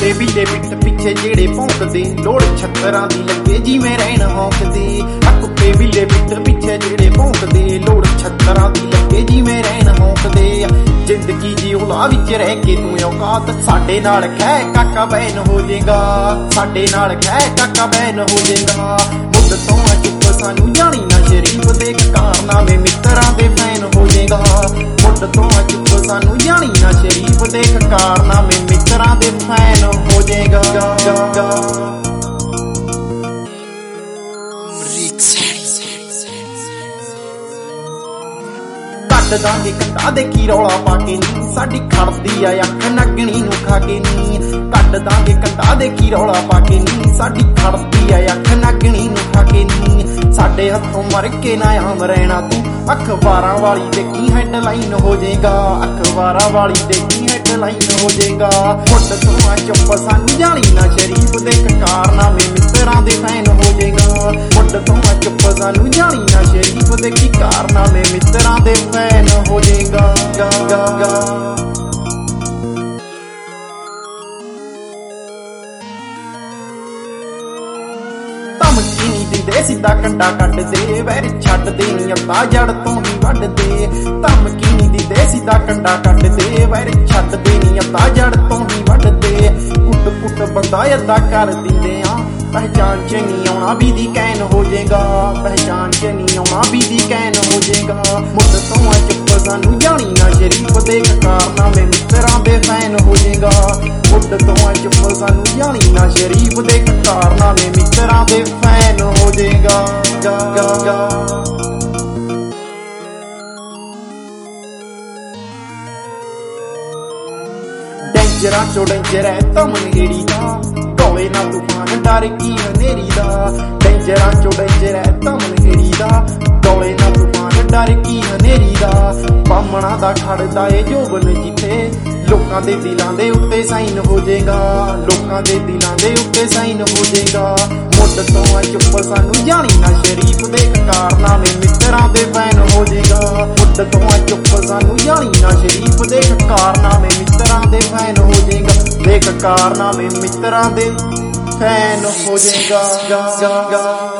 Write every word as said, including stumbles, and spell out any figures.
कुत्ते बिल्ले पिट पिछे जेड़े भौंकदे लोड़ छत्तरां दी लगे जिवें रैण हौंकदे आ कुत्ते बिल्ले पिट पिछे जेड़े भौंकदे लोड़ छत्तरां दी लगे जिवें रैण हौंकदे जिंदगी दी उला विच रह के तू औकात साडे नाल खै काका बैन हो जाएगा साडे नाल खै काका बैन हो जाएगा मुद्द तो चुप सानू जानी ना शरीफ देख कारनामे मित्तरां दे फैन हो जाएगा मुद्द तो चुप सानू जानी ना शरीफ देख कारनामे मित्तरां दे फैन हो जाएगा कट दांगे कंधा दे की रौला पाके नी साडी खड़दी आ अख नगणी नू खाके नी कट दांगे कंधा दे की रौला पाके नी साडी खड़दी आ अख नगणी नू खाके नी साडे हथों मर के ना आम रहना तू अखबारां वाली देखी हेडलाइन हो जाएगा अखबारां वाली देखी हेडलाइन हो जाएगा मुੱਢ ਤੋਂ चुप सानू जानी ना शरीफ देख कारनामे मित्तरां दे फैन हो जाएगा मुੱਢ ਤੋਂ चुप सानू जानी ना शरीफ देखी कारनामे मित्तरां दे फैन हो जाएगा गा गा गा धमकी नहीं दिंदे सीधा कंडा कट दे वैर छड्ड दे नी अद्धा जड़ तो ही वड्ड दे धमकी नहीं दिंदे सीधा कंडा कट दे वैर छड्ड दे नी अद्धा जड़ तो ही वड्ड दे कुट कुट बंदा अद्धा कर दिंदे आ पहचान च नहीं आना भी दी कैन हो जाएगा पहचान च नहीं आना भी दी कैन हो जाएगा मुद्द तो चुप सानू जानी ना शरीफ देख कारनामे मित्तरां दे फैन हो जाएगा मुद्द तो चुप सानू जानी ना शरीफ देख कारनामे मित्तरां दे फैन हो जाएगा गा गा गा डेंजरां चो डेंजर है तमन हेड़ी दा टोले ना तूफान डर की हनेरी दा डेंजरां चो डेंजर है तमन हेड़ी दा टोले ना तूफान डर की हनेरी दा बामणा दा खड़दा ए जोबन जिथे लोकां दे दिलां दे उत्ते साइन हो जाएगा लोकां दे दिलां दे उत्ते साइन हो जाएगा मुੱਢ ਤੋਂ चुप सानू जानी ना शरीफ देख कारनामे मित्तरां दे फैन हो जाएगा मुੱਢ ਤੋਂ चुप सानू जानी ना शरीफ देख कारनामे मित्तरां दे फैन हो जाएगा देख कारनामे मित्तरां दे फैन हो जाएगा